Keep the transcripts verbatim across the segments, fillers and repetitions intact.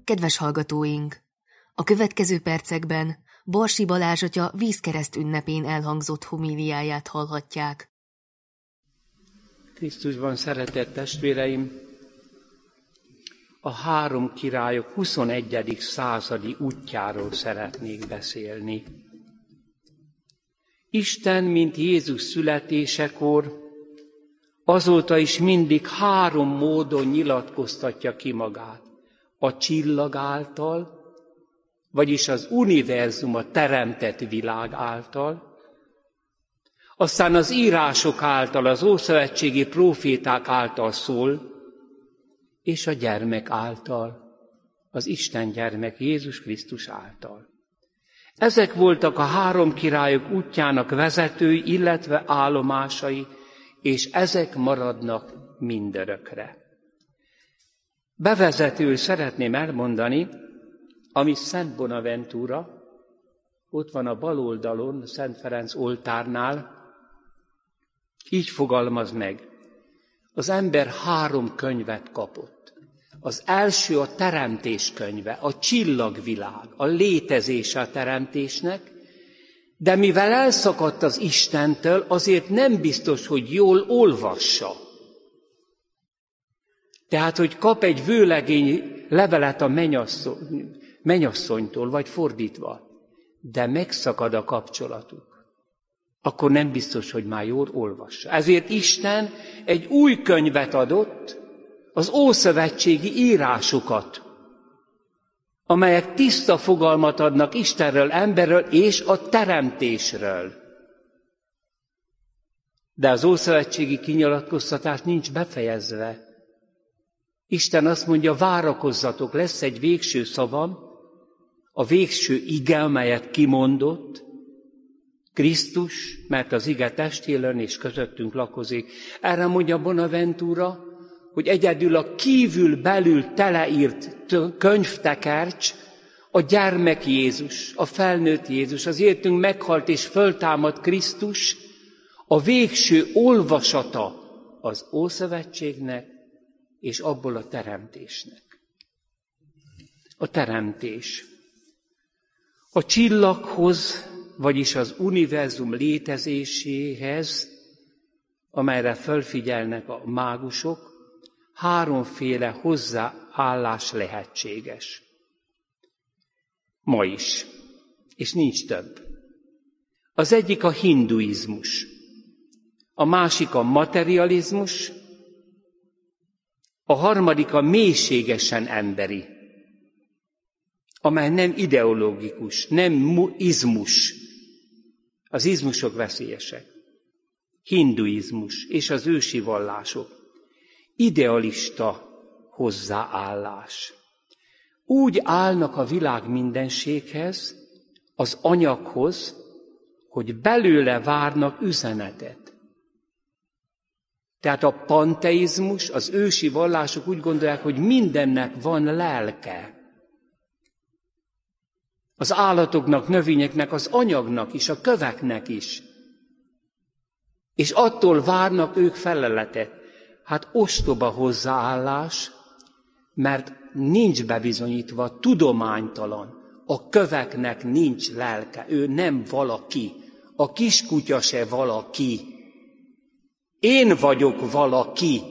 Kedves hallgatóink! A következő percekben Barsi Balázs atya vízkereszt ünnepén elhangzott homíliáját hallhatják. Krisztusban szeretett testvéreim, a három királyok huszonegyedik századi útjáról szeretnék beszélni. Isten, mint Jézus születésekor, azóta is mindig három módon nyilatkoztatja ki magát. A csillag által, vagyis az univerzum, a teremtett világ által, aztán az írások által, az ószövetségi próféták által szól, és a gyermek által, az Isten gyermek Jézus Krisztus által. Ezek voltak a három királyok útjának vezetői, illetve állomásai, és ezek maradnak mindörökre. Bevezetőül szeretném elmondani, ami Szent Bonaventura, ott van a bal oldalon, Szent Ferenc oltárnál, így fogalmaz meg. Az ember három könyvet kapott. Az első a teremtés könyve, a csillagvilág, a létezése a teremtésnek, de mivel elszakadt az Istentől, azért nem biztos, hogy jól olvassa. Tehát, hogy kap egy vőlegény levelet a mennyasszony, mennyasszonytól, vagy fordítva, de megszakad a kapcsolatuk, akkor nem biztos, hogy már jól olvassa. Ezért Isten egy új könyvet adott, az ószövetségi írásokat, amelyek tiszta fogalmat adnak Istenről, emberről és a teremtésről. De az ószövetségi kinyilatkoztatás nincs befejezve. Isten azt mondja, várakozzatok, lesz egy végső szavam, a végső ige, amelyet kimondott, Krisztus, mert az ige testélön és közöttünk lakozik. Erre mondja Bonaventura, hogy egyedül a kívül-belül teleírt könyvtekercs, a gyermek Jézus, a felnőtt Jézus, az értünk meghalt és föltámadt Krisztus, a végső olvasata az Ószövetségnek és abból a teremtésnek. A teremtés. A csillaghoz, vagyis az univerzum létezéséhez, amelyre fölfigyelnek a mágusok, háromféle hozzáállás lehetséges. Ma is. És nincs több. Az egyik a hinduizmus, a másik a materializmus, a harmadik a mélységesen emberi, amely nem ideológikus, nem izmus. Az izmusok veszélyesek. Hinduizmus és az ősi vallások. Idealista hozzáállás. Úgy állnak a világ mindenséghez, az anyaghoz, hogy belőle várnak üzenetet. Tehát a panteizmus, az ősi vallások úgy gondolják, hogy mindennek van lelke. Az állatoknak, növényeknek, az anyagnak is, a köveknek is. És attól várnak ők feleletet. Hát ostoba hozzáállás, mert nincs bebizonyítva, tudománytalan. A köveknek nincs lelke, ő nem valaki. A kiskutya se valaki. Én vagyok valaki.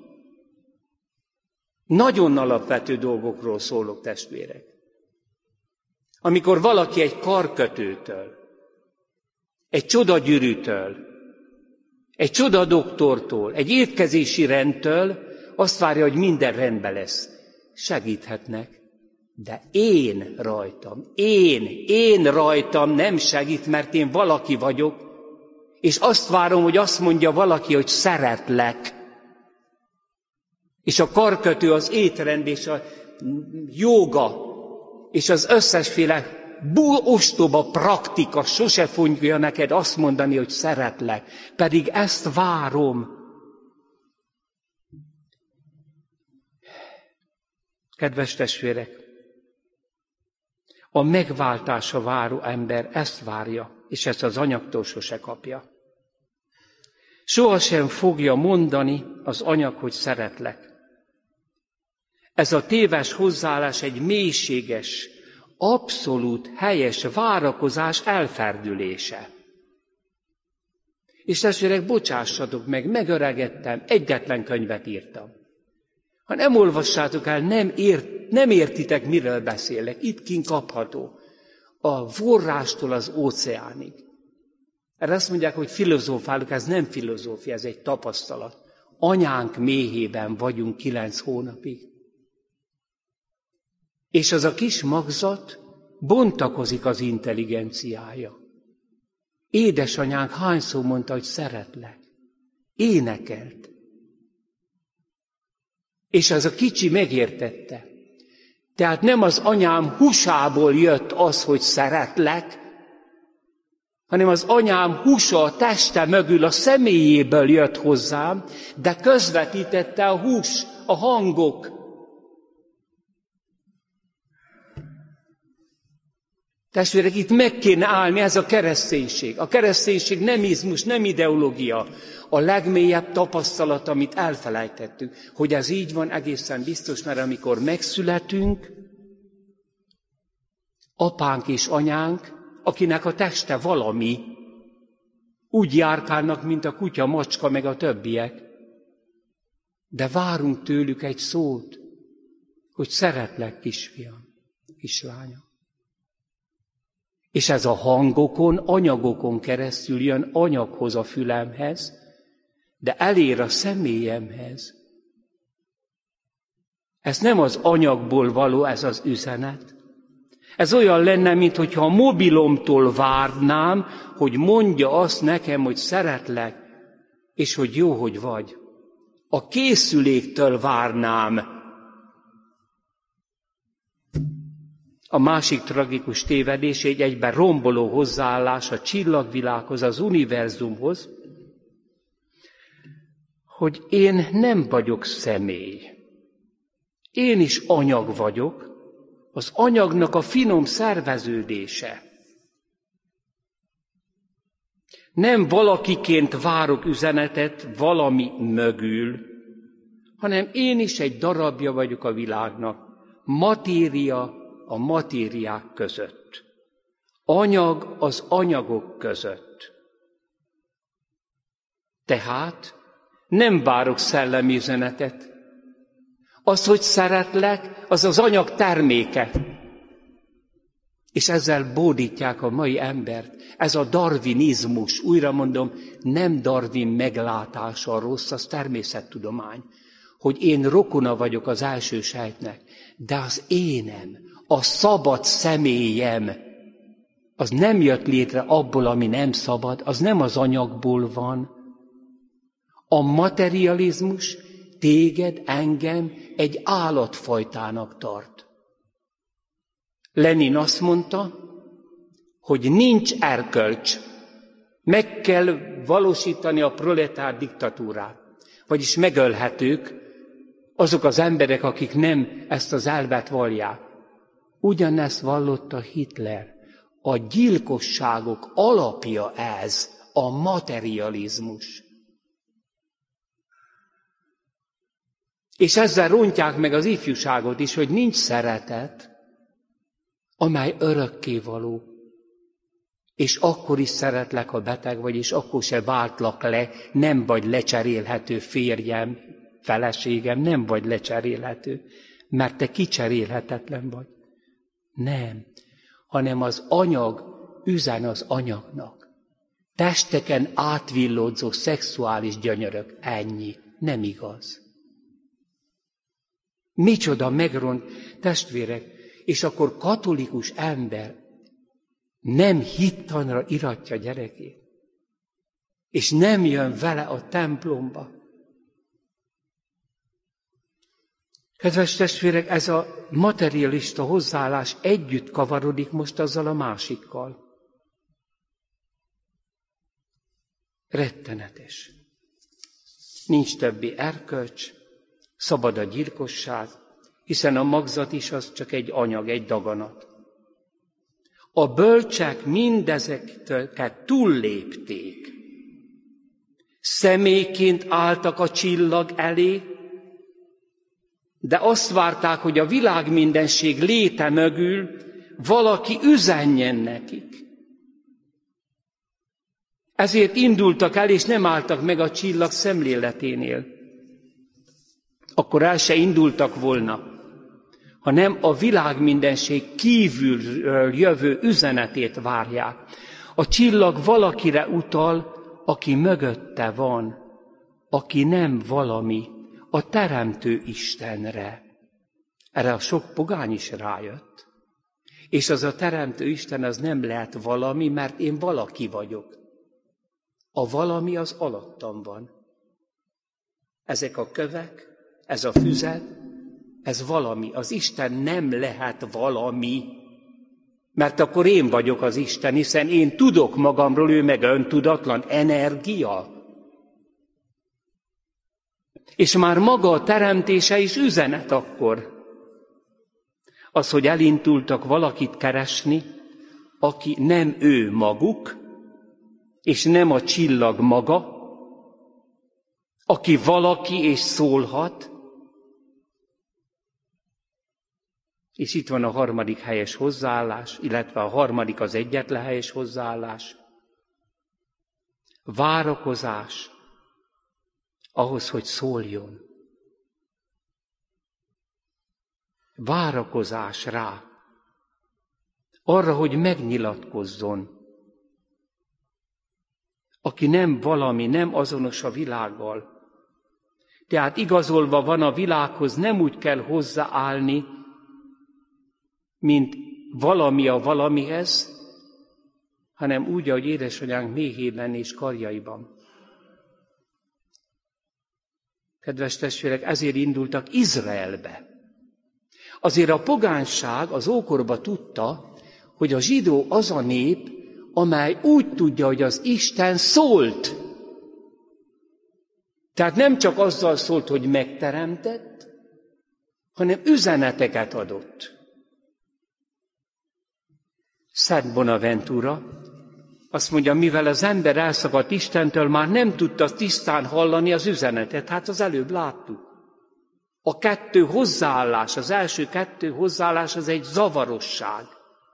Nagyon alapvető dolgokról szólok, testvérek. Amikor valaki egy karkötőtől, egy csodagyűrűtől, egy csodadoktortól, egy étkezési rendtől azt várja, hogy minden rendben lesz. Segíthetnek, de én rajtam, én, én rajtam nem segít, mert én valaki vagyok, és azt várom, hogy azt mondja valaki, hogy szeretlek. És a karkötő, az étrend és a jóga, és az összesféle ostoba praktika sose fogja neked azt mondani, hogy szeretlek, pedig ezt várom. Kedves testvérek, a megváltása váró ember ezt várja, és ezt az anyagtól sose kapja. Sohasem fogja mondani az anyag, hogy szeretlek. Ez a téves hozzáállás egy mélységes, abszolút helyes várakozás elferdülése. És testvérek, bocsássatok meg, megöregedtem, egyetlen könyvet írtam. Ha nem olvassátok el, nem, ért, nem értitek, miről beszélek. Itt kint kapható. A forrástól az óceánig. Erre azt mondják, hogy filozófálunk, ez nem filozófia, ez egy tapasztalat. Anyánk méhében vagyunk kilenc hónapig. És az a kis magzat bontakozik az intelligenciája. Édesanyánk hányszor mondta, hogy szeretlek. Énekelt. És az a kicsi megértette. Tehát nem az anyám húsából jött az, hogy szeretlek, hanem az anyám húsa a teste mögül, a személyéből jött hozzám, de közvetítette a hús, a hangok. Testvérek, itt meg kéne állni, ez a kereszténység. A kereszténység nem izmus, nem ideológia. A legmélyebb tapasztalat, amit elfelejtettük, hogy ez így van, egészen biztos, mert amikor megszületünk, apánk és anyánk, akinek a teste valami, úgy járkálnak, mint a kutya, macska, meg a többiek. De várunk tőlük egy szót, hogy szeretlek, kisfiam, kislányom. És ez a hangokon, anyagokon keresztül jön anyaghoz, a fülemhez, de elér a személyemhez. Ez nem az anyagból való, ez az üzenet. Ez olyan lenne, mintha a mobilomtól várnám, hogy mondja azt nekem, hogy szeretlek, és hogy jó, hogy vagy. A készüléktől várnám. A másik tragikus tévedés, egy egyben romboló hozzáállás a csillagvilághoz, az univerzumhoz, hogy én nem vagyok személy. Én is anyag vagyok, az anyagnak a finom szerveződése. Nem valakiként várok üzenetet valami mögül, hanem én is egy darabja vagyok a világnak. Matéria a matériák között. Anyag az anyagok között. Tehát nem várok szellemi üzenetet. Az, hogy szeretlek, az az anyag terméke. És ezzel bódítják a mai embert. Ez a darwinizmus, újra mondom, nem Darwin meglátása a rossz, az természettudomány. Hogy én rokona vagyok az első sejtnek, de az énem, a szabad személyem, az nem jött létre abból, ami nem szabad, az nem az anyagból van. A materializmus téged, engem egy állatfajtának tart. Lenin azt mondta, hogy nincs erkölcs, meg kell valósítani a proletár diktatúrát, vagyis megölhetők azok az emberek, akik nem ezt az elvet vallják. Ugyanezt vallotta Hitler. A gyilkosságok alapja ez, a materializmus. És ezzel rontják meg az ifjúságot is, hogy nincs szeretet, amely örökkévaló. És akkor is szeretlek, ha beteg vagy, és akkor se váltlak le, nem vagy lecserélhető férjem, feleségem, nem vagy lecserélhető, mert te kicserélhetetlen vagy. Nem, hanem az anyag üzen az anyagnak. Testeken átvillódzó szexuális gyönyörök, ennyi, nem igaz. Micsoda megront, testvérek, és akkor katolikus ember nem hittanra iratja gyerekét, és nem jön vele a templomba. Kedves testvérek, ez a materialista hozzáállás együtt kavarodik most azzal a másikkal. Rettenetes. Nincs többi erkölcs, szabad a gyilkosság, hiszen a magzat is az csak egy anyag, egy daganat. A bölcsek mindezeket túllépték. Személyként álltak a csillag elé, de azt várták, hogy a világmindenség léte mögül valaki üzenjen nekik. Ezért indultak el, és nem álltak meg a csillag szemléleténél. Akkor el se indultak volna, hanem a világmindenség kívülről jövő üzenetét várják. A csillag valakire utal, aki mögötte van, aki nem valami, a teremtő Istenre. Erre a sok pogány is rájött. És az a teremtő Isten az nem lehet valami, mert én valaki vagyok. A valami az alattam van. Ezek a kövek, ez a füzet, ez valami. Az Isten nem lehet valami, mert akkor én vagyok az Isten, hiszen én tudok magamról, ő meg öntudatlan energia. És már maga a teremtése is üzenet akkor. Az, hogy elindultak valakit keresni, aki nem ő maguk, és nem a csillag maga, aki valaki és szólhat. És itt van a harmadik helyes hozzáállás, illetve a harmadik az egyetlen helyes hozzáállás. Várakozás ahhoz, hogy szóljon. Várakozás rá. Arra, hogy megnyilatkozzon. Aki nem valami, nem azonos a világgal. Tehát igazolva van a világhoz, nem úgy kell hozzáállni, mint valami a valamihez, hanem úgy, ahogy édesanyánk méhében és karjaiban. Kedves testvérek, ezért indultak Izraelbe. Azért a pogányság az ókorban tudta, hogy a zsidó az a nép, amely úgy tudja, hogy az Isten szólt. Tehát nem csak azzal szólt, hogy megteremtett, hanem üzeneteket adott. Szent Bonaventura azt mondja, mivel az ember elszakadt Istentől, már nem tudta tisztán hallani az üzenetet. Hát az előbb láttuk. A kettő hozzáállás, az első kettő hozzáállás az egy zavarosság.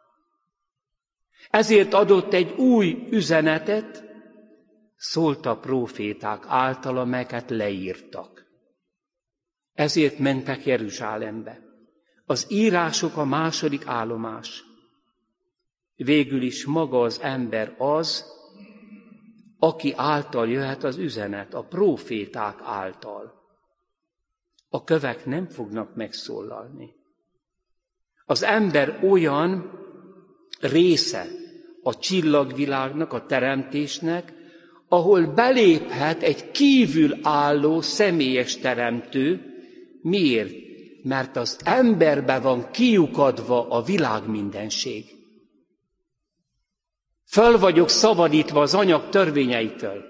Ezért adott egy új üzenetet, szólt a próféták által, amelyeket leírtak. Ezért mentek Jeruzsálembe. Az írások a második állomás. Végül is maga az ember az, aki által jöhet az üzenet, a próféták által. A kövek nem fognak megszólalni. Az ember olyan része a csillagvilágnak, a teremtésnek, ahol beléphet egy kívülálló személyes teremtő. Miért? Mert az emberbe van kiukadva a világmindenség. Föl vagyok szabadítva az anyag törvényeitől.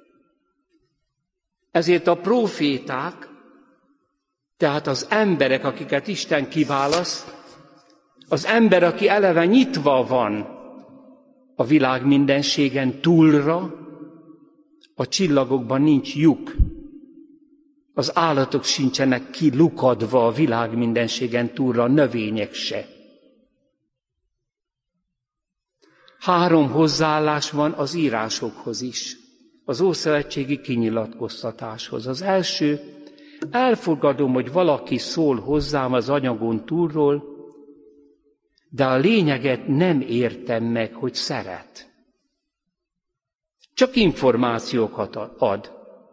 Ezért a próféták, tehát az emberek, akiket Isten kiválaszt, az ember, aki eleve nyitva van a világ mindenségen túlra, a csillagokban nincs lyuk. Az állatok sincsenek kilukadva a világ mindenségen túlra, a növények se. Három hozzáállás van az írásokhoz is, az ószövetségi kinyilatkoztatáshoz. Az első, elfogadom, hogy valaki szól hozzám az anyagon túlról, de a lényeget nem értem meg, hogy szeret. Csak információkat ad.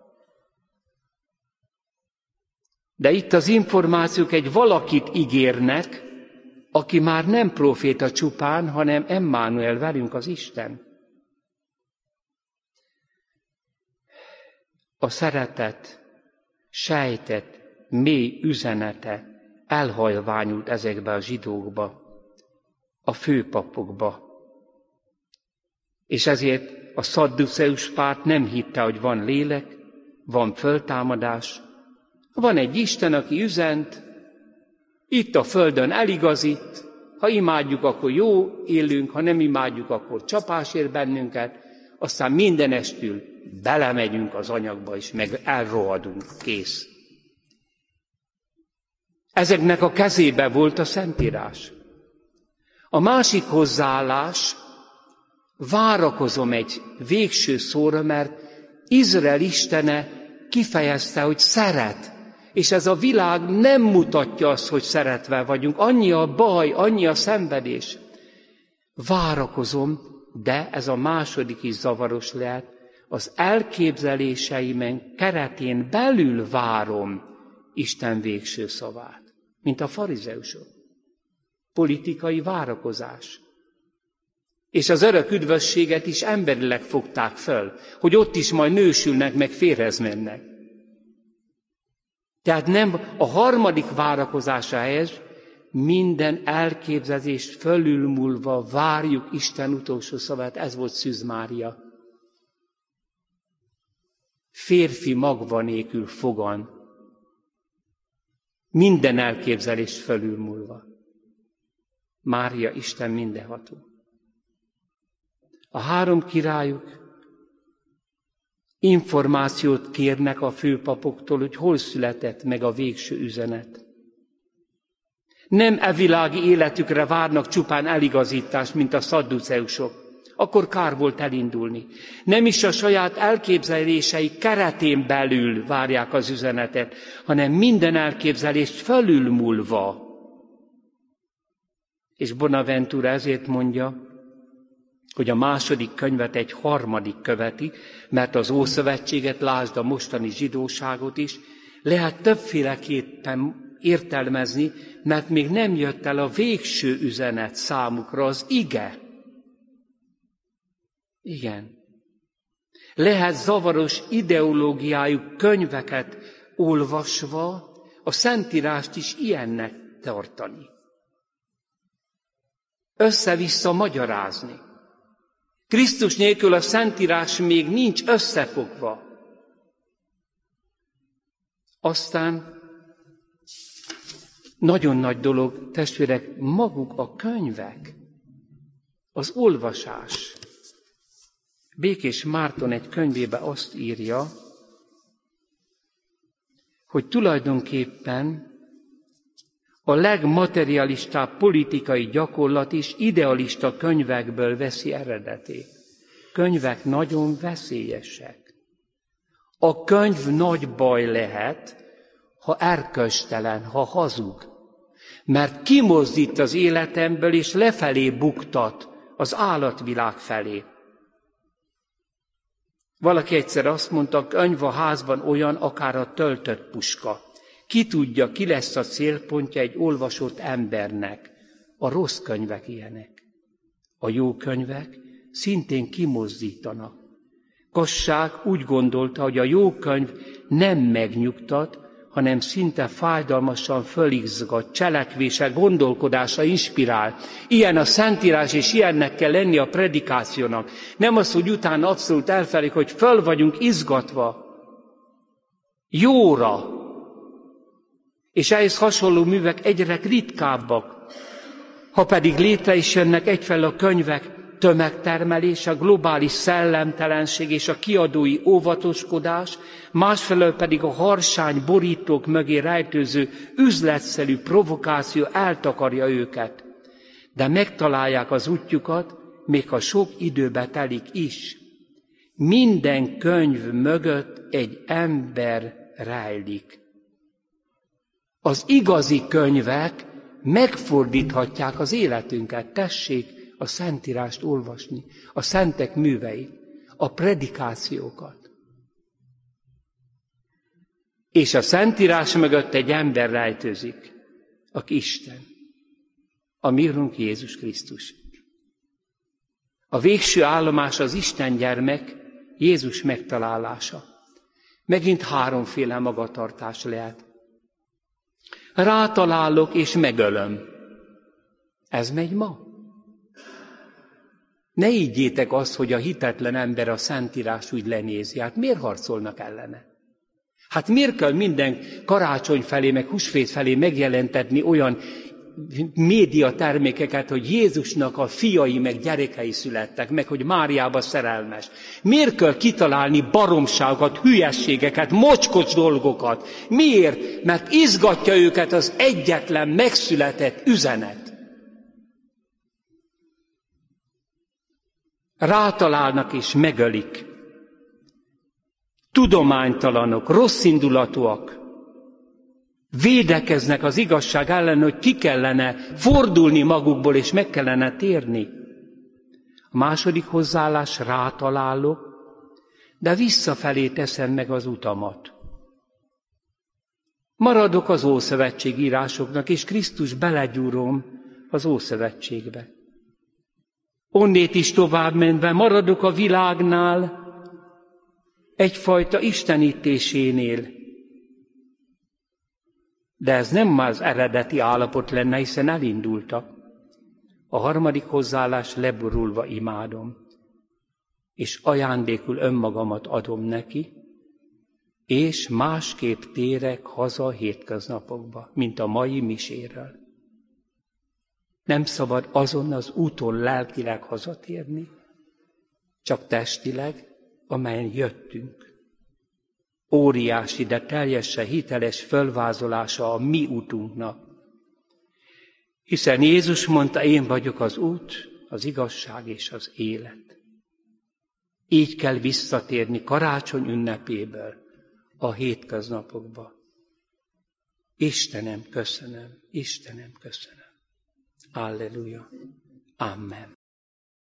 De itt az információk egy valakit ígérnek, aki már nem próféta csupán, hanem Emmanuel, velünk az Isten. A szeretet, sejtett, mély üzenete elhalványult ezekbe a zsidókba, a főpapokba. És ezért a szadduceus párt nem hitte, hogy van lélek, van föltámadás, van egy Isten, aki üzent, itt a földön eligazít, ha imádjuk, akkor jó élünk, ha nem imádjuk, akkor csapás ér bennünket, aztán mindenestül belemegyünk az anyagba, és meg elrohadunk, kész. Ezeknek a kezébe volt a Szentírás. A másik hozzáállás, várakozom egy végső szóra, mert Izrael istene kifejezte, hogy szeret, és ez a világ nem mutatja azt, hogy szeretve vagyunk. Annyi a baj, annyi a szenvedés. Várakozom, de ez a második is zavaros lehet, az elképzeléseimen keretén belül várom Isten végső szavát, mint a farizeusok. Politikai várakozás. És az örök üdvösséget is emberileg fogták föl, hogy ott is majd nősülnek, meg férhez mennek. Tehát nem a harmadik várakozása helyes, minden elképzelést fölülmúlva várjuk Isten utolsó szavát, ez volt Szűz Mária. Férfi magva nélkül fogan, minden elképzelést fölülmúlva. Mária Isten mindenható. A három királyuk információt kérnek a főpapoktól, hogy hol született meg a végső üzenet. Nem e világi életükre várnak csupán eligazítást, mint a szadduceusok. Akkor kár volt elindulni. Nem is a saját elképzelései keretén belül várják az üzenetet, hanem minden elképzelést fölülmúlva. És Bonaventura ezért mondja, hogy a második könyvet egy harmadik követi, mert az Ószövetséget, lásd a mostani zsidóságot is, lehet többféleképpen értelmezni, mert még nem jött el a végső üzenet számukra, az ige. Igen. Lehet zavaros ideológiájú könyveket olvasva a Szentírást is ilyennek tartani. Össze-vissza magyarázni. Krisztus nélkül a Szentírás még nincs összefogva. Aztán nagyon nagy dolog, testvérek, maguk a könyvek, az olvasás. Békés Márton egy könyvébe azt írja, hogy tulajdonképpen a legmaterialistább politikai gyakorlat is idealista könyvekből veszi eredetét. Könyvek nagyon veszélyesek. A könyv nagy baj lehet, ha erkölcstelen, ha hazug. Mert kimozdít az életemből, és lefelé buktat az állatvilág felé. Valaki egyszer azt mondta, a könyv a házban olyan, akár a töltött puska. Ki tudja, ki lesz a célpontja egy olvasott embernek. A rossz könyvek ilyenek. A jó könyvek szintén kimozdítanak. Kassák úgy gondolta, hogy a jó könyv nem megnyugtat, hanem szinte fájdalmasan fölizgat, cselekvése, gondolkodása inspirál. Ilyen a Szentírás, és ilyennek kell lenni a predikációnak. Nem az, hogy utána abszolút elfelejük, hogy föl vagyunk izgatva. Jóra. És ehhez hasonló művek egyre ritkábbak. Ha pedig létre is jönnek egyfelől a könyvek tömegtermelés, a globális szellemtelenség és a kiadói óvatoskodás, másfelől pedig a harsány borítók mögé rejtőző üzletszerű provokáció eltakarja őket. De megtalálják az útjukat, még ha sok időbe telik is. Minden könyv mögött egy ember rejlik. Az igazi könyvek megfordíthatják az életünket. Tessék a Szentírást olvasni, a szentek műveit, a predikációkat. És a Szentírás mögött egy ember rejtőzik, aki Isten, a mi Urunk Jézus Krisztus. A végső állomás az Isten gyermek, Jézus megtalálása. Megint háromféle magatartás lehet. Rátalálok és megölöm. Ez megy ma? Ne higgyétek azt, hogy a hitetlen ember a Szentírás úgy lenézi. Hát miért harcolnak ellene? Hát miért kell minden karácsony felé, meg húsvét felé megjelentetni olyan médiatermékeket, hogy Jézusnak a fiai meg gyerekei születtek, meg hogy Máriába szerelmes. Miért kell kitalálni baromságokat, hülyességeket, mocskos dolgokat? Miért? Mert izgatja őket az egyetlen megszületett üzenet. Rátalálnak és megölik. Tudománytalanok, rosszindulatúak. Védekeznek az igazság ellen, hogy ki kellene fordulni magukból, és meg kellene térni. A második hozzáállás: rátalálok, de visszafelé teszem meg az utamat. Maradok az Ószövetség írásoknak, és Krisztus belegyúrom az Ószövetségbe. Onnét is tovább menve maradok a világnál, egyfajta istenítésénél. De ez nem már az eredeti állapot lenne, hiszen elindultak. A harmadik hozzáállás: leborulva imádom, és ajándékul önmagamat adom neki, és másképp térek haza a hétköznapokba, mint a mai miséről. Nem szabad azon az úton lelkileg hazatérni, csak testileg, amelyen jöttünk. Óriási, de teljesen hiteles fölvázolása a mi útunknak. Hiszen Jézus mondta: én vagyok az út, az igazság és az élet. Így kell visszatérni karácsony ünnepéből a hétköznapokba. Istenem, köszönöm, Istenem, köszönöm. Alleluja. Amen.